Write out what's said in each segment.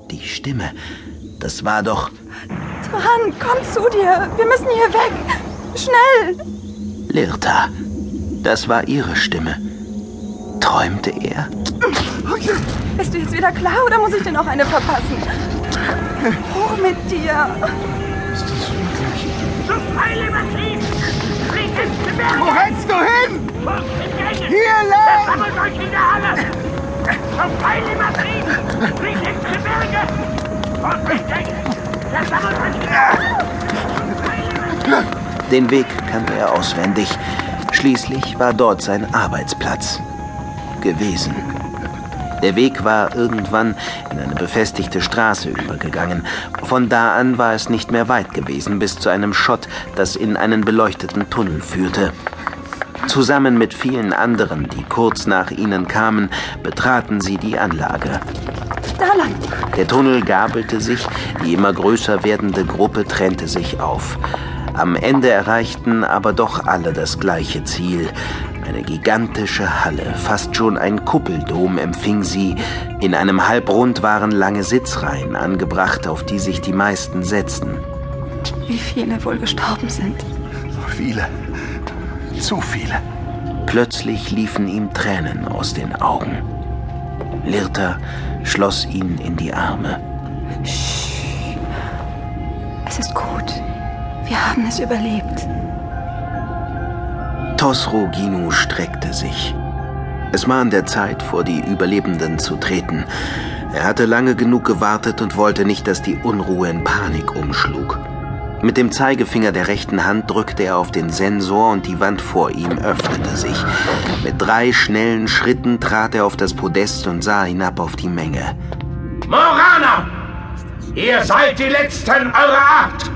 Die Stimme, das war doch... Tran, komm zu dir. Wir müssen hier weg. Schnell. Lirta. Das war ihre Stimme. Träumte er? Bist du jetzt wieder klar oder muss ich dir noch eine verpassen? Hoch mit dir. Ist das wirklich? Wo rennst du hin? Hier lang! Sammelt euch in der Halle! Zum Pfeil im Betrieb! Fliegt ins Gebirge! Und bedenkt, versammelt euch in der Halle! Den Weg kannte er auswendig. Schließlich war dort sein Arbeitsplatz gewesen. Der Weg war irgendwann in eine befestigte Straße übergegangen. Von da an war es nicht mehr weit gewesen, bis zu einem Schott, das in einen beleuchteten Tunnel führte. Zusammen mit vielen anderen, die kurz nach ihnen kamen, betraten sie die Anlage. Da lang. Der Tunnel gabelte sich, die immer größer werdende Gruppe trennte sich auf. Am Ende erreichten aber doch alle das gleiche Ziel. Eine gigantische Halle, fast schon ein Kuppeldom empfing sie. In einem Halbrund waren lange Sitzreihen angebracht, auf die sich die meisten setzten. Wie viele wohl gestorben sind. So viele. Zu viele. Plötzlich liefen ihm Tränen aus den Augen. Lirta schloss ihn in die Arme. Es ist gut. Wir haben es überlebt. Tosro Ginu streckte sich. Es war an der Zeit, vor die Überlebenden zu treten. Er hatte lange genug gewartet und wollte nicht, dass die Unruhe in Panik umschlug. Mit dem Zeigefinger der rechten Hand drückte er auf den Sensor und die Wand vor ihm öffnete sich. Mit 3 schnellen Schritten trat er auf das Podest und sah hinab auf die Menge. Moraner! Ihr seid die Letzten eurer Art!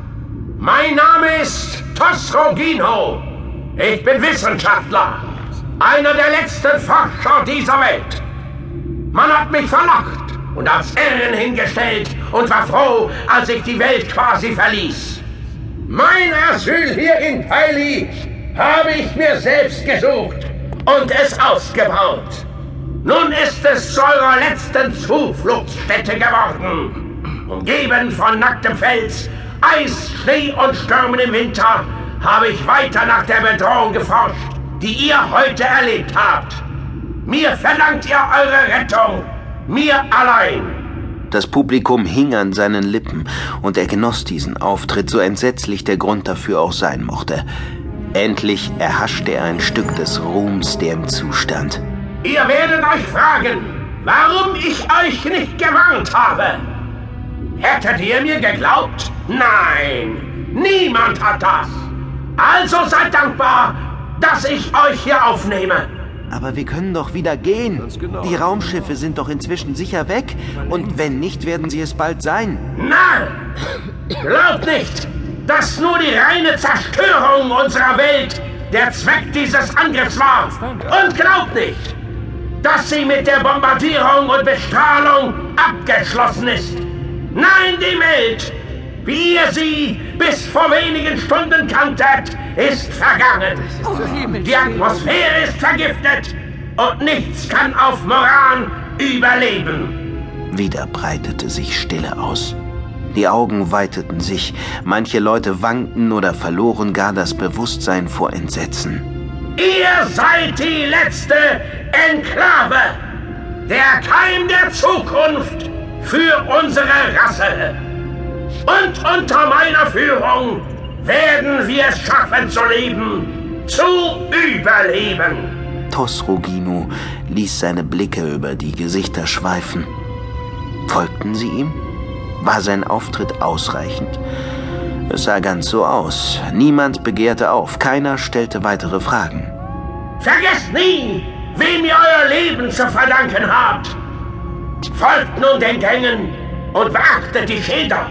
Mein Name ist Tosro Ginu. Ich bin Wissenschaftler. Einer der letzten Forscher dieser Welt. Man hat mich verlockt und als Herren hingestellt und war froh, als ich die Welt quasi verließ. Mein Asyl hier in Paili habe ich mir selbst gesucht und es ausgebaut. Nun ist es zu eurer letzten Zufluchtsstätte geworden. Umgeben von nacktem Fels, Eis, Schnee und Stürmen im Winter habe ich weiter nach der Bedrohung geforscht, die ihr heute erlebt habt. Mir verdankt ihr eure Rettung, mir allein. Das Publikum hing an seinen Lippen und er genoss diesen Auftritt, so entsetzlich der Grund dafür auch sein mochte. Endlich erhaschte er ein Stück des Ruhms, der ihm zustand. Ihr werdet euch fragen, warum ich euch nicht gewarnt habe. Hättet ihr mir geglaubt? Nein, niemand hat das. Also seid dankbar, dass ich euch hier aufnehme. Aber wir können doch wieder gehen. Die Raumschiffe sind doch inzwischen sicher weg. Und wenn nicht, werden sie es bald sein. Nein! Glaubt nicht, dass nur die reine Zerstörung unserer Welt der Zweck dieses Angriffs war. Und glaubt nicht, dass sie mit der Bombardierung und Bestrahlung abgeschlossen ist. Nein, die Welt, wie ihr sie bis vor wenigen Stunden kanntet, ist vergangen. Die Atmosphäre ist vergiftet und nichts kann auf Moran überleben. Wieder breitete sich Stille aus. Die Augen weiteten sich, manche Leute wankten oder verloren gar das Bewusstsein vor Entsetzen. Ihr seid die letzte Enklave, der Keim der Zukunft für unsere Rasse. Und unter meiner Führung werden wir es schaffen zu leben, zu überleben. Tosro Ginu ließ seine Blicke über die Gesichter schweifen. Folgten sie ihm? War sein Auftritt ausreichend? Es sah ganz so aus. Niemand begehrte auf, keiner stellte weitere Fragen. Vergesst nie, wem ihr euer Leben zu verdanken habt. Folgt nun den Gängen und beachtet die Schilder.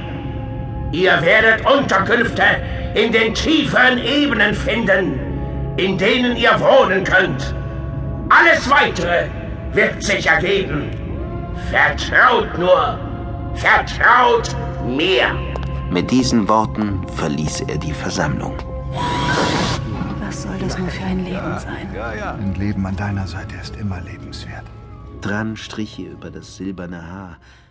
Ihr werdet Unterkünfte in den tieferen Ebenen finden, in denen ihr wohnen könnt. Alles Weitere wird sich ergeben. Vertraut nur. Vertraut mir. Mit diesen Worten verließ er die Versammlung. Was soll das nur für ein Leben sein? Ein Leben an deiner Seite ist immer lebenswert. Tran strich ihr über das silberne Haar.